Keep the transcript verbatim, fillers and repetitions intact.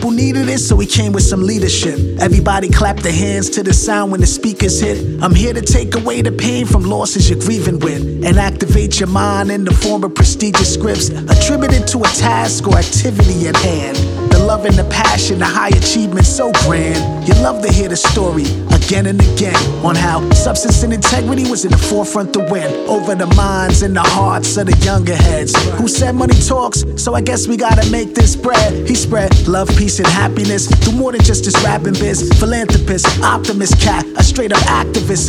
people needed it, so we came with some leadership. Everybody clap their hands to the sound when the speakers hit. I'm here to take away the pain from losses you're grieving with, and activate your mind in the form of prestigious scripts attributed to a task or activity at hand. The love and the passion, the high achievement so grand. You love to hear the story again and again on how substance and integrity was in the forefront to win over the minds and the hearts of the younger heads who said money talks, so I guess we gotta make this bread. He spread love, peace, and happiness through more than just his rapping biz. Philanthropist, optimist cat, a straight up activist.